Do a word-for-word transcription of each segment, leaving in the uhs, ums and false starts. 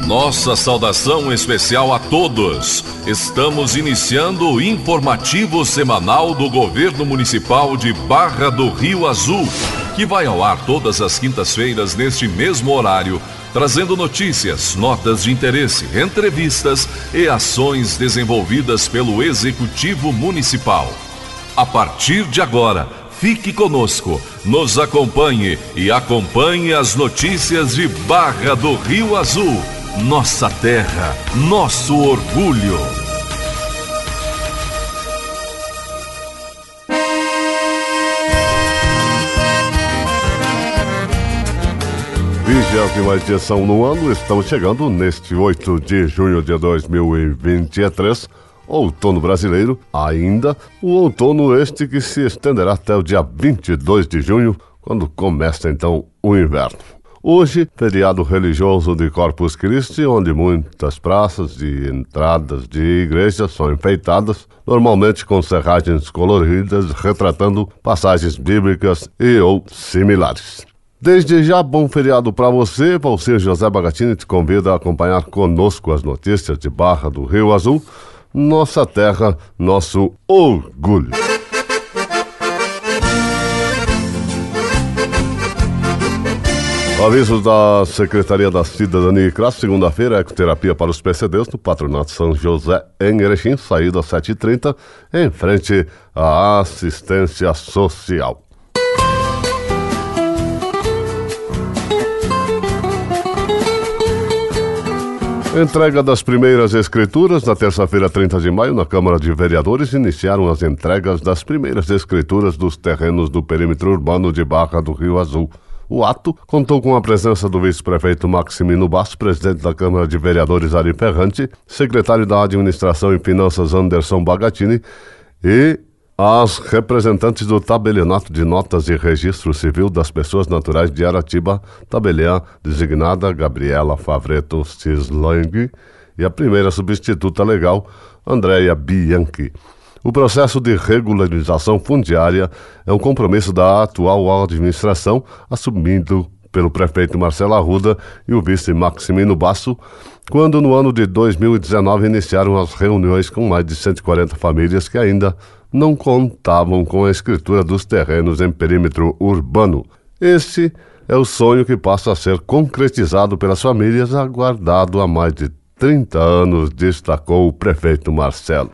Nossa saudação especial a todos. Estamos iniciando o informativo semanal do Governo Municipal de Barra do Rio Azul, que vai ao ar todas as quintas-feiras neste mesmo horário, trazendo notícias, notas de interesse, entrevistas e ações desenvolvidas pelo Executivo Municipal. A partir de agora, fique conosco, nos acompanhe e acompanhe as notícias de Barra do Rio Azul. Nossa terra, nosso orgulho. Vigésima edição no ano, estamos chegando neste oito de junho de dois mil e vinte e três, outono brasileiro, ainda o outono este que se estenderá até o dia vinte e dois de junho, quando começa então o inverno. Hoje, feriado religioso de Corpus Christi, onde muitas praças e entradas de igrejas são enfeitadas, normalmente com serragens coloridas, retratando passagens bíblicas e ou similares. Desde já, bom feriado para você. Valcir José Bagatini te convida a acompanhar conosco as notícias de Barra do Rio Azul, nossa terra, nosso orgulho. Avisos da Secretaria da Cidadania e Classe, segunda-feira, ecoterapia para os P C Ds no Patronato São José, em Erechim, saída às sete e trinta, em frente à assistência social. Entrega das primeiras escrituras. Na terça-feira, trinta de maio, na Câmara de Vereadores, iniciaram as entregas das primeiras escrituras dos terrenos do perímetro urbano de Barra do Rio Azul. O ato contou com a presença do vice-prefeito Maximino Basso, presidente da Câmara de Vereadores Ari Ferrante, secretário da Administração e Finanças Anderson Bagatini e as representantes do tabelionato de notas e registro civil das pessoas naturais de Aratiba, tabeliã designada Gabriela Favreto Cislang, e a primeira substituta legal, Andréia Bianchi. O processo de regularização fundiária é um compromisso da atual administração, assumido pelo prefeito Marcelo Arruda e o vice Maximino Basso, quando no ano de dois mil e dezenove iniciaram as reuniões com mais de cento e quarenta famílias que ainda não contavam com a escritura dos terrenos em perímetro urbano. Esse é o sonho que passa a ser concretizado pelas famílias, aguardado há mais de trinta anos, destacou o prefeito Marcelo.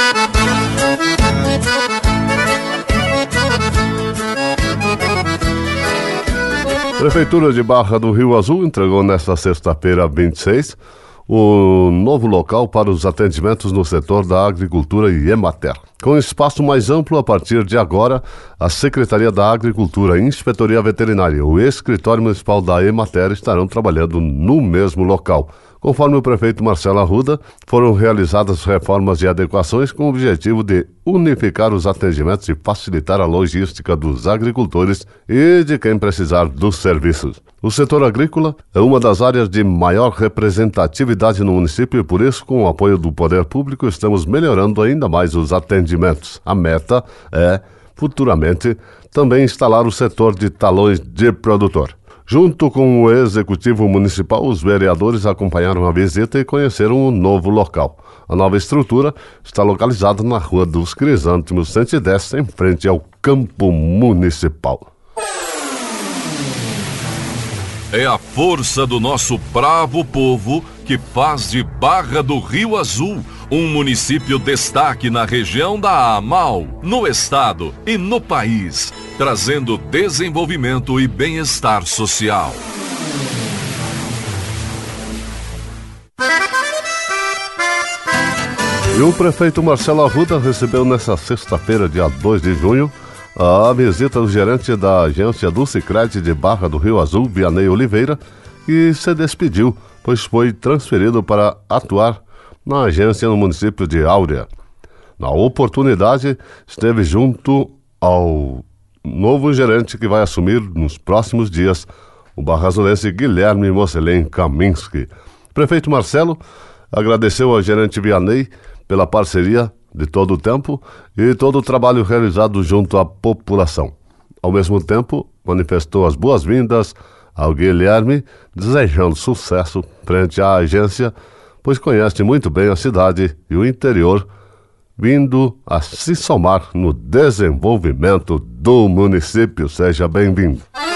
Prefeitura de Barra do Rio Azul entregou nesta sexta-feira, vinte e seis, o novo local para os atendimentos no setor da agricultura e Emater. Com espaço mais amplo, a partir de agora, a Secretaria da Agricultura, Inspetoria Veterinária e o Escritório Municipal da Emater estarão trabalhando no mesmo local. Conforme o prefeito Marcelo Arruda, foram realizadas reformas e adequações com o objetivo de unificar os atendimentos e facilitar a logística dos agricultores e de quem precisar dos serviços. O setor agrícola é uma das áreas de maior representatividade no município e, por isso, com o apoio do poder público, estamos melhorando ainda mais os atendimentos. A meta é, futuramente, também instalar o setor de talões de produtor. Junto com o Executivo Municipal, os vereadores acompanharam a visita e conheceram o novo local. A nova estrutura está localizada na Rua dos Crisântemos cento e dez, em frente ao Campo Municipal. É a força do nosso bravo povo que faz de Barra do Rio Azul um município destaque na região da Amal, no estado e no país, trazendo desenvolvimento e bem-estar social. E o prefeito Marcelo Arruda recebeu nesta sexta-feira, dia dois de junho, a visita do gerente da agência do Sicredi de Barra do Rio Azul, Vianney Oliveira, que se despediu, pois foi transferido para atuar na agência no município de Áurea. Na oportunidade, esteve junto ao novo gerente que vai assumir nos próximos dias, o barrazulense Guilherme Mocelin Kaminski. O prefeito Marcelo agradeceu ao gerente Vianney pela parceria de todo o tempo e todo o trabalho realizado junto à população. Ao mesmo tempo, manifestou as boas-vindas ao Guilherme, desejando sucesso frente à agência, pois conhece muito bem a cidade e o interior, vindo a se somar no desenvolvimento do município. Seja bem-vindo.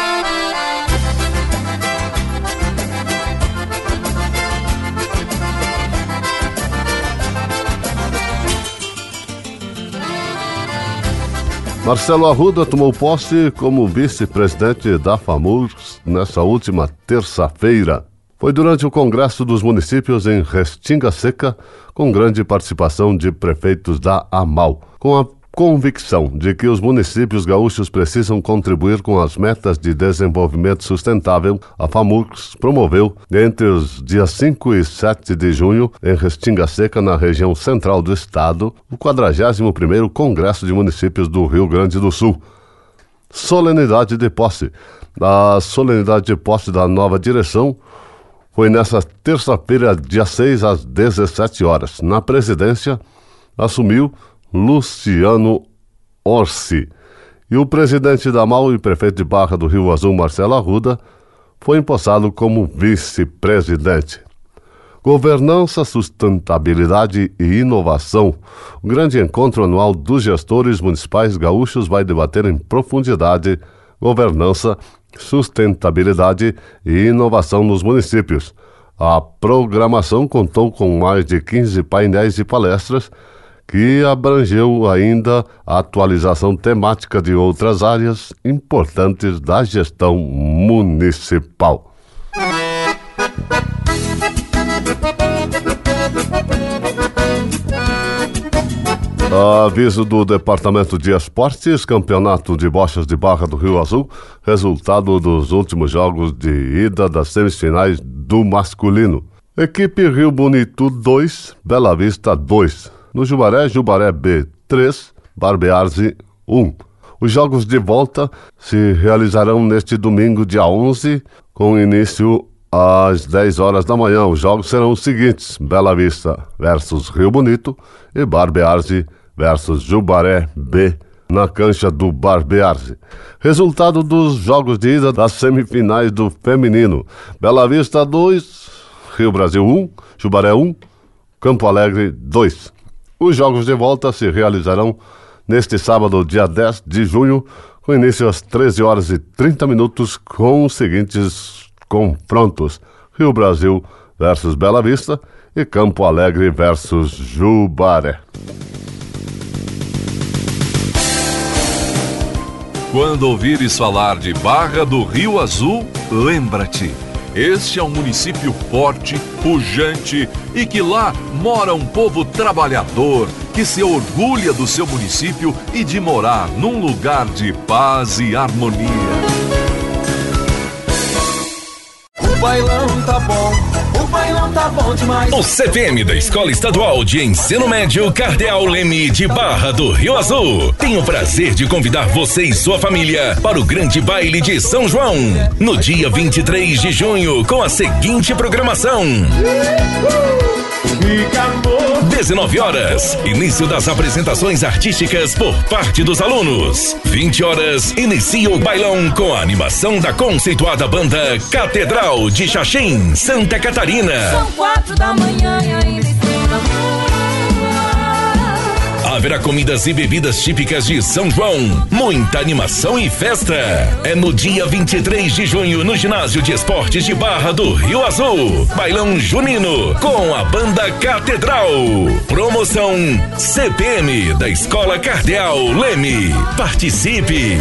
Marcelo Arruda tomou posse como vice-presidente da FAMURS nessa última terça-feira. Foi durante o Congresso dos Municípios em Restinga Seca, com grande participação de prefeitos da AMAL, com a convicção de que os municípios gaúchos precisam contribuir com as metas de desenvolvimento sustentável. A FAMURS promoveu, entre os dias cinco e sete de junho, em Restinga Seca, na região central do estado, o quadragésimo primeiro Congresso de Municípios do Rio Grande do Sul. Solenidade de posse. A solenidade de posse da nova direção foi nesta terça-feira, dia seis, às dezessete horas. Na presidência, assumiu Luciano Orsi. E o presidente da AMAL e prefeito de Barra do Rio Azul, Marcelo Arruda, foi empossado como vice-presidente. Governança, sustentabilidade e inovação. O grande encontro anual dos gestores municipais gaúchos vai debater em profundidade governança, sustentabilidade e inovação nos municípios. A programação contou com mais de quinze painéis e palestras, que abrangeu ainda a atualização temática de outras áreas importantes da gestão municipal. Aviso do Departamento de Esportes, Campeonato de Bochas de Barra do Rio Azul, resultado dos últimos jogos de ida das semifinais do masculino. Equipe Rio Bonito dois, Bela Vista dois. No Jubaré, Jubaré B três, Barbearse um. Os jogos de volta se realizarão neste domingo, dia onze, com início às dez horas da manhã. Os jogos serão os seguintes: Bela Vista versus Rio Bonito e Barbearse versus Jubaré B, na cancha do Barbearse. Resultado dos jogos de ida das semifinais do feminino: Bela Vista dois, Rio Brasil um, Jubaré um, Campo Alegre dois. Os jogos de volta se realizarão neste sábado, dia dez de junho, com início às treze horas e trinta minutos, com os seguintes confrontos: Rio Brasil versus Bela Vista e Campo Alegre versus Jubaré. Quando ouvires falar de Barra do Rio Azul, lembra-te. Este é um município forte, pujante e que lá mora um povo trabalhador que se orgulha do seu município e de morar num lugar de paz e harmonia. O bailão tá bom, o bailão tá bom demais. O C P M da Escola Estadual de Ensino Médio Cardeal Leme de Barra do Rio Azul tem o prazer de convidar você e sua família para o grande baile de São João, no dia vinte e três de junho, com a seguinte programação: dezenove horas, início das apresentações artísticas por parte dos alunos. vinte horas, inicia o bailão com a animação da conceituada banda Catedral de Xaxim, Santa Catarina. São quatro da manhã e ainda estou na rua. Haverá comidas e bebidas típicas de São João, muita animação e festa. É no dia vinte e três de junho, no Ginásio de Esportes de Barra do Rio Azul. Bailão junino com a banda Catedral. Promoção C P M da Escola Cardeal Leme. Participe!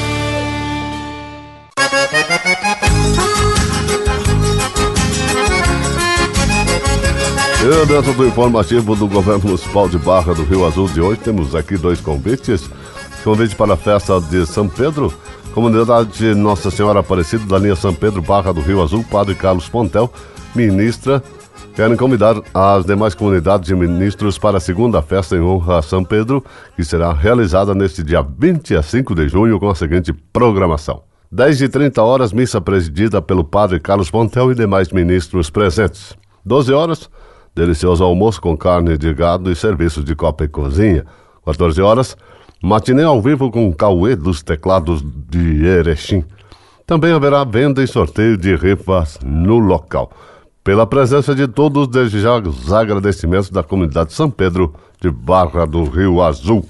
E dentro do informativo do Governo Municipal de Barra do Rio Azul de hoje, temos aqui dois convites. Convite para a festa de São Pedro, comunidade Nossa Senhora Aparecida da linha São Pedro, Barra do Rio Azul, Padre Carlos Pontel, ministra, querem convidar as demais comunidades e ministros para a segunda festa em honra a São Pedro, que será realizada neste dia vinte e cinco de junho com a seguinte programação: dez e trinta horas, missa presidida pelo Padre Carlos Pontel e demais ministros presentes. doze horas, delicioso almoço com carne de gado e serviços de copa e cozinha. quatorze horas, matinê ao vivo com Cauê dos teclados de Erechim. Também haverá venda e sorteio de rifas no local. Pela presença de todos, desde já os agradecimentos da comunidade São Pedro de Barra do Rio Azul.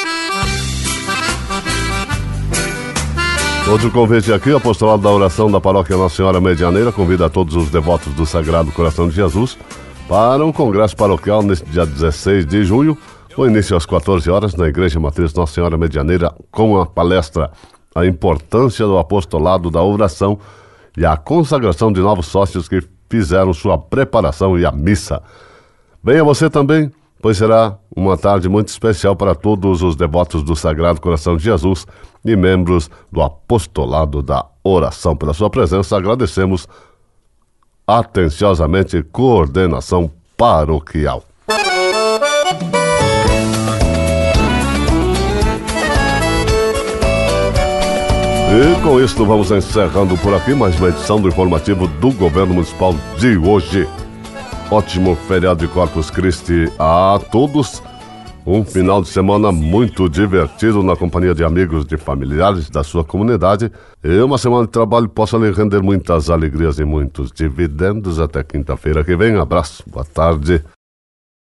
Outro convite aqui, o apostolado da oração da paróquia Nossa Senhora Medianeira convida a todos os devotos do Sagrado Coração de Jesus para um congresso paroquial neste dia dezesseis de junho, com início às quatorze horas na Igreja Matriz Nossa Senhora Medianeira, com a palestra A Importância do Apostolado da Oração e a consagração de novos sócios que fizeram sua preparação e a missa. Venha você também, pois será uma tarde muito especial para todos os devotos do Sagrado Coração de Jesus e membros do Apostolado da Oração. Pela sua presença, agradecemos atenciosamente coordenação paroquial. E com isso vamos encerrando por aqui mais uma edição do informativo do Governo Municipal de hoje. Ótimo feriado de Corpus Christi a todos. Um final de semana muito divertido na companhia de amigos, de familiares da sua comunidade. E uma semana de trabalho possa lhe render muitas alegrias e muitos dividendos. Até quinta-feira que vem. Abraço, boa tarde.